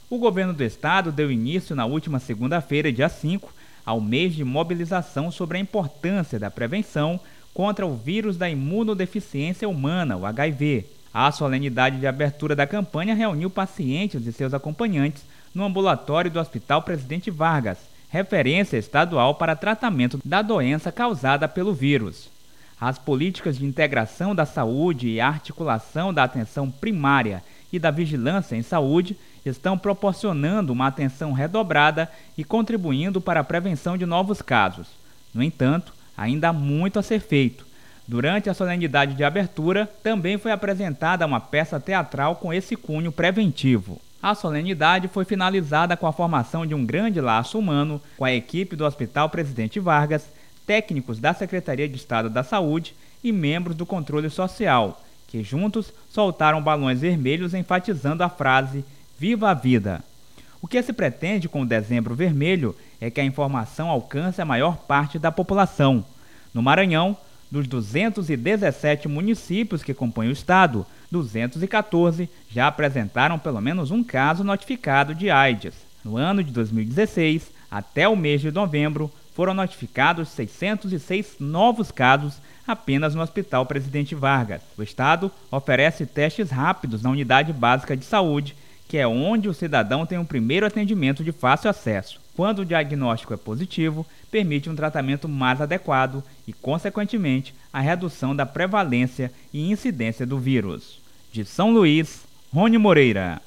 O governo do estado deu início na última segunda-feira, dia 5, ao mês de mobilização sobre a importância da prevenção contra o vírus da imunodeficiência humana, o HIV. A solenidade de abertura da campanha reuniu pacientes e seus acompanhantes no ambulatório do Hospital Presidente Vargas, referência estadual para tratamento da doença causada pelo vírus. As políticas de integração da saúde e articulação da atenção primária e da vigilância em saúde estão proporcionando uma atenção redobrada e contribuindo para a prevenção de novos casos. No entanto, ainda há muito a ser feito. Durante a solenidade de abertura, também foi apresentada uma peça teatral com esse cunho preventivo. A solenidade foi finalizada com a formação de um grande laço humano com a equipe do Hospital Presidente Vargas, técnicos da Secretaria de Estado da Saúde e membros do Controle Social, que juntos soltaram balões vermelhos enfatizando a frase "Viva a Vida". O que se pretende com o Dezembro Vermelho é que a informação alcance a maior parte da população. No Maranhão, dos 217 municípios que compõem o estado, 214 já apresentaram pelo menos um caso notificado de AIDS. No ano de 2016, até o mês de novembro, foram notificados 606 novos casos apenas no Hospital Presidente Vargas. O estado oferece testes rápidos na Unidade Básica de Saúde, que é onde o cidadão tem um primeiro atendimento de fácil acesso. Quando o diagnóstico é positivo, permite um tratamento mais adequado e, consequentemente, a redução da prevalência e incidência do vírus. De São Luís, Rony Moreira.